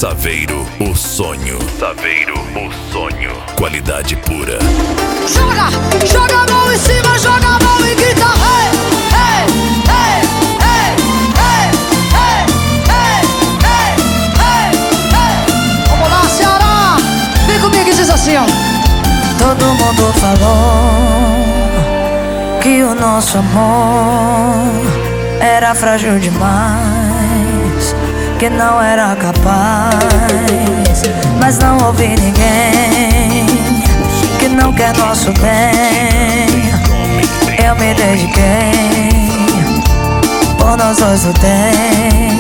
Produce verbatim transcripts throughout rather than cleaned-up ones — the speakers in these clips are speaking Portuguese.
Saveiro, o sonho. Saveiro, o sonho. Qualidade pura. Joga, joga a mão em cima, joga a mão e grita hey, hey, hey, hey, hey, hey, hey, hey, hey, hey. Vamos lá, Ceará, vem comigo e diz assim, ó. Todo mundo falou que o nosso amor era frágil demais, que não era capaz, mas não ouvi ninguém que não quer nosso bem. Eu me dediquei, por nós dois lutei.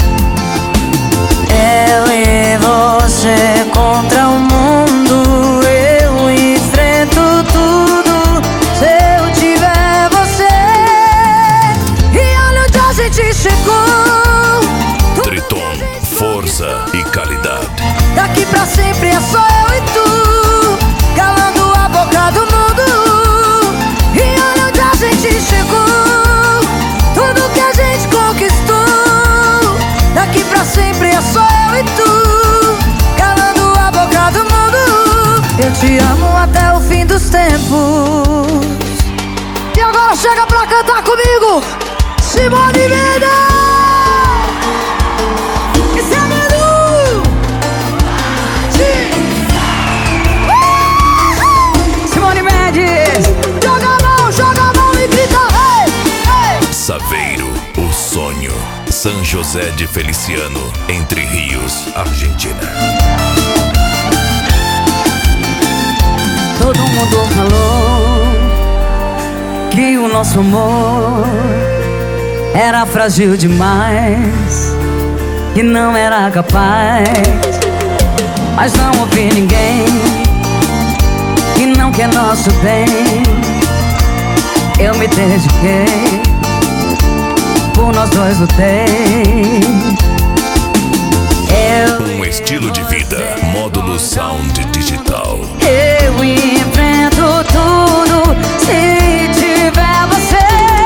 Eu e você contra o mundo, eu enfrento tudo se eu tiver você. E olha onde a gente chegou. Triton, força e qualidade. Daqui pra sempre é só eu e tu, calando a boca do mundo. E olha onde a gente chegou, tudo que a gente conquistou. Daqui pra sempre é só eu e tu, calando a boca do mundo. Eu te amo até o fim dos tempos. E agora chega pra cantar comigo, Simone Mendes. Saveiro, o sonho. São José de Feliciano, Entre Rios, Argentina. Todo mundo falou que o nosso amor era frágil demais, que não era capaz, mas não ouvi ninguém que não quer nosso bem. Eu me dediquei, por nós dois lutei. Eu um estilo de vida, módulo Sound Digital. Eu enfrento tudo se tiver você.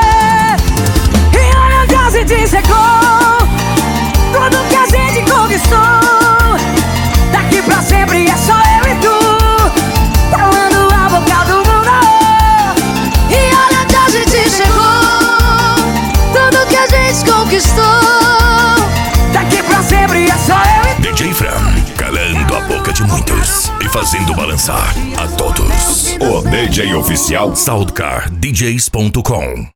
E olha onde a gente chegou, tudo que a gente conquistou. Daqui pra sempre é só eu e tu, calando a boca do mundo. E olha onde a gente chegou, tudo que a gente conquistou. Daqui pra sempre é só eu e tu. D J Fran, calando a boca de muitos e fazendo balançar a todos. O D J oficial Soundcar D Js ponto com.